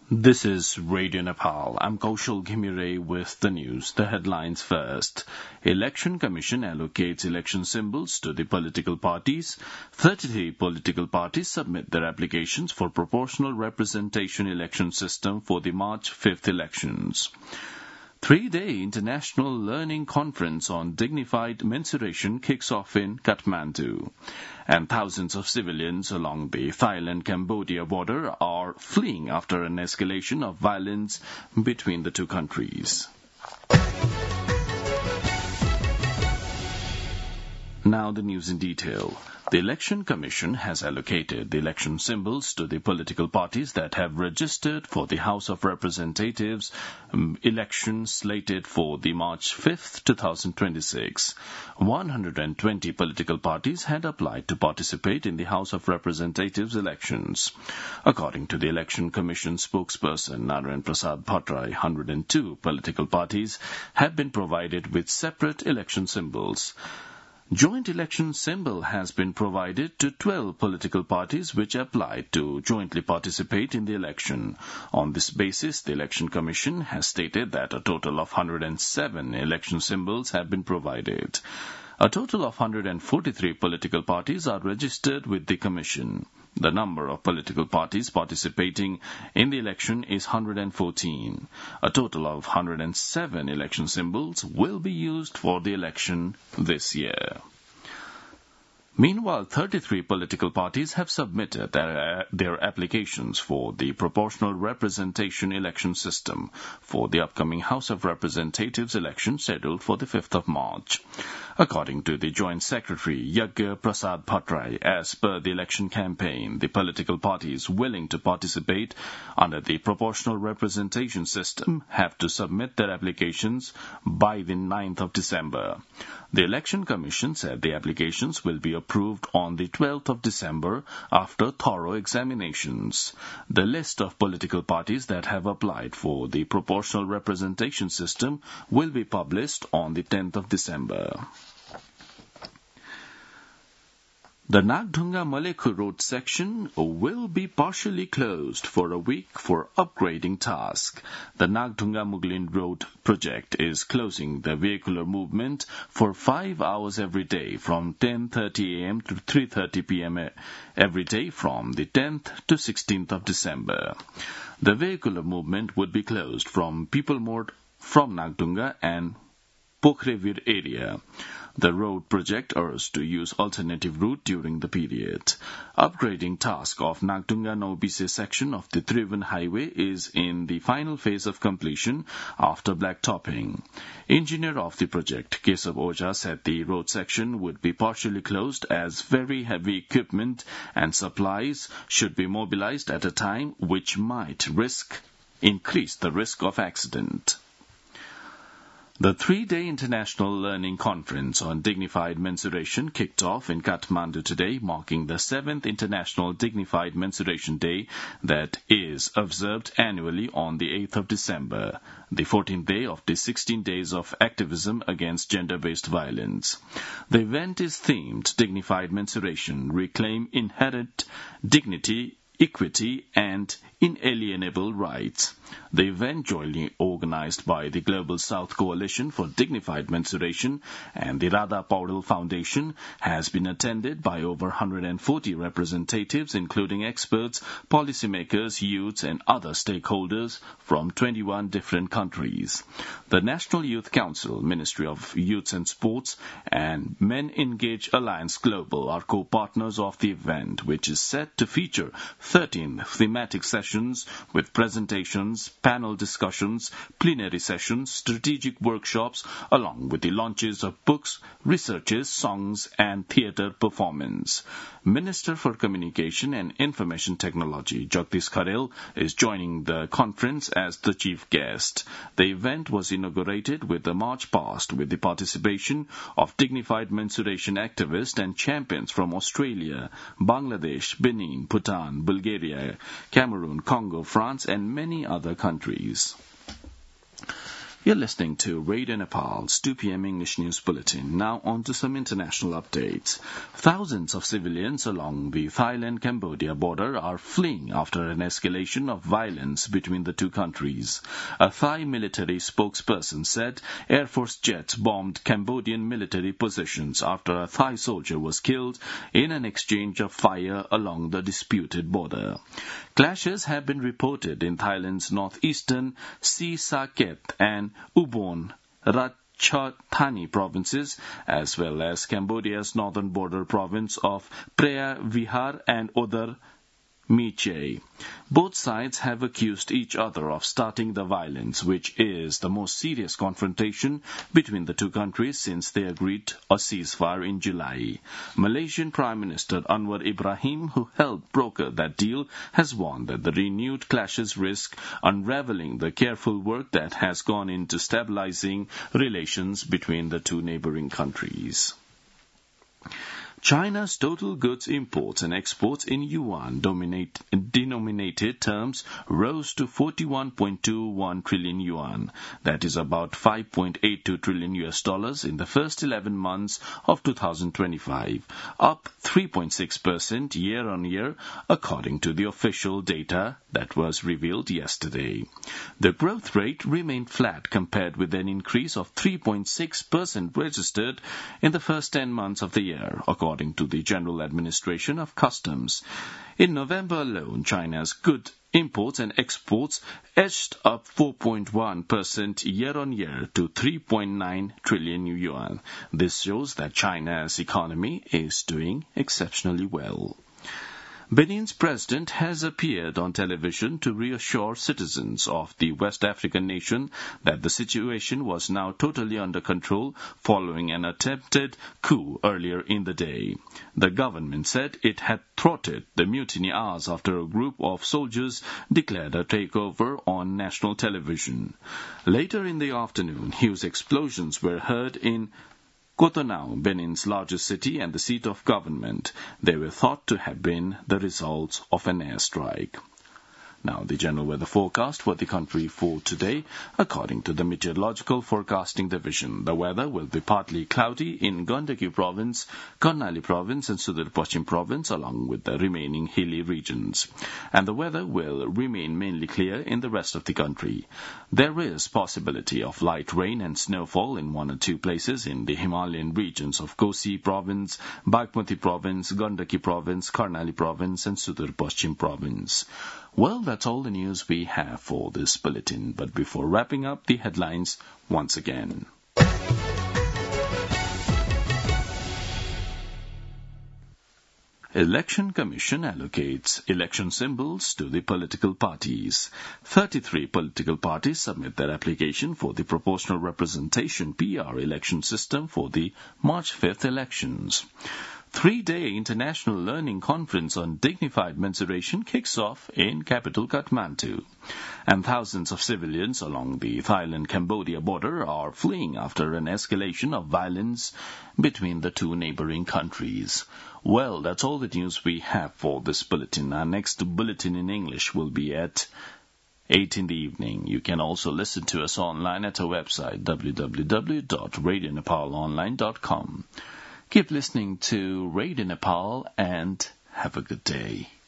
This is Radio Nepal. I'm Kaushal Ghimire with the news. The headlines first. Election Commission allocates election symbols to the political parties. 33 political parties submit their applications for proportional representation election system for the March 5th elections. 3-day International Learning Conference on Dignified Mensuration kicks off in Kathmandu. And thousands of civilians along the Thailand-Cambodia border are fleeing after an escalation of violence between the two countries. Now the news in detail. The Election Commission has allocated the election symbols to the political parties that have registered for the House of Representatives election slated for the March 5th, 2026. 120 political parties had applied to participate in the House of Representatives elections. According to the Election Commission spokesperson Narayan Prasad Bhattarai, 102 political parties have been provided with separate election symbols. Joint election symbol has been provided to 12 political parties which applied to jointly participate in the election. On this basis, the Election Commission has stated that a total of 107 election symbols have been provided. A total of 143 political parties are registered with the Commission. The number of political parties participating in the election is 114. A total of 107 election symbols will be used for the election this year. Meanwhile, 33 political parties have submitted their applications for the proportional representation election system for the upcoming House of Representatives election scheduled for the 5th of March. According to the Joint Secretary Yagya Prasad Bhattarai, as per the election campaign, the political parties willing to participate under the proportional representation system have to submit their applications by the 9th of December. The Election Commission said the applications will be approved on the 12th of December after thorough examinations. The list of political parties that have applied for the proportional representation system will be published on the 10th of December. The Nagdunga-Malekhu Road section will be partially closed for a week for upgrading task. The Nagdunga-Muglin Road project is closing the vehicular movement for 5 hours every day from 10:30 a.m. to 3:30 p.m. every day from the 10th to 16th of December. The vehicular movement would be closed from Peoplemore from Nagdunga and Pokhrevir area. The road project urged to use alternative route during the period. Upgrading task of Nagdunga-Naubise section of the Tribhuvan Highway is in the final phase of completion after blacktopping. Engineer of the project, Kesav Oja, said the road section would be partially closed as very heavy equipment and supplies should be mobilized at a time which might increase the risk of accident. The 3-day International Learning Conference on Dignified Mensuration kicked off in Kathmandu today, marking the 7th International Dignified Mensuration Day that is observed annually on the 8th of December, the 14th day of the 16 days of activism against gender-based violence. The event is themed Dignified Mensuration, Reclaim Inherent Dignity, Equity and Inalienable Rights. The event, jointly organized by the Global South Coalition for Dignified Mensuration and the Radha Paudel Foundation, has been attended by over 140 representatives, including experts, policymakers, youths, and other stakeholders from 21 different countries. The National Youth Council, Ministry of Youth and Sports, and Men Engage Alliance Global are co-partners of the event, which is set to feature 13 thematic sessions with presentations, panel discussions, plenary sessions, strategic workshops, along with the launches of books, researches, songs, and theatre performance. Minister for Communication and Information Technology, Jagdish Kharel, is joining the conference as the chief guest. The event was inaugurated with a march past with the participation of dignified mensuration activists and champions from Australia, Bangladesh, Benin, Bhutan, Bulgaria, Cameroon, Congo, France, and many other countries. You're listening to Radio Nepal's 2 p.m. English News Bulletin. Now on to some international updates. Thousands of civilians along the Thailand-Cambodia border are fleeing after an escalation of violence between the two countries. A Thai military spokesperson said Air Force jets bombed Cambodian military positions after a Thai soldier was killed in an exchange of fire along the disputed border. Clashes have been reported in Thailand's northeastern Si Saket and Ubon Ratchathani provinces, as well as Cambodia's northern border province of Preah Vihear and Odar Meechai. Both sides have accused each other of starting the violence, which is the most serious confrontation between the two countries since they agreed a ceasefire in July. Malaysian Prime Minister Anwar Ibrahim, who helped broker that deal, has warned that the renewed clashes risk unraveling the careful work that has gone into stabilizing relations between the two neighboring countries. China's total goods imports and exports in yuan-denominated terms rose to 41.21 trillion yuan. That is about $5.82 trillion in the first 11 months of 2025, up 3.6% year-on-year, according to the official data that was revealed yesterday. The growth rate remained flat compared with an increase of 3.6% registered in the first 10 months of the year, according to the General Administration of Customs. In November alone, China's goods imports and exports edged up 4.1% year-on-year to 3.9 trillion yuan. This shows that China's economy is doing exceptionally well. Benin's president has appeared on television to reassure citizens of the West African nation that the situation was now totally under control following an attempted coup earlier in the day. The government said it had thwarted the mutiny hours after a group of soldiers declared a takeover on national television. Later in the afternoon, huge explosions were heard in Cotonou, Benin's largest city and the seat of government. They were thought to have been the results of an airstrike. Now, the general weather forecast for the country for today. According to the Meteorological Forecasting Division, the weather will be partly cloudy in Gandaki Province, Karnali Province and Sudur Paschim Province, along with the remaining hilly regions. And the weather will remain mainly clear in the rest of the country. There is possibility of light rain and snowfall in one or two places in the Himalayan regions of Kosi Province, Bagmati Province, Gandaki Province, Karnali Province and Sudur Paschim Province. Well, that's all the news we have for this bulletin. But before wrapping up, the headlines once again. Election Commission allocates election symbols to the political parties. 33 political parties submit their application for the proportional representation PR election system for the March 5th elections. 3-day International Learning Conference on Dignified Mensuration kicks off in capital Kathmandu. And thousands of civilians along the Thailand-Cambodia border are fleeing after an escalation of violence between the two neighboring countries. Well, that's all the news we have for this bulletin. Our next bulletin in English will be at 8 in the evening. You can also listen to us online at our website, www.radionepalonline.com. Keep listening to Radio Nepal and have a good day.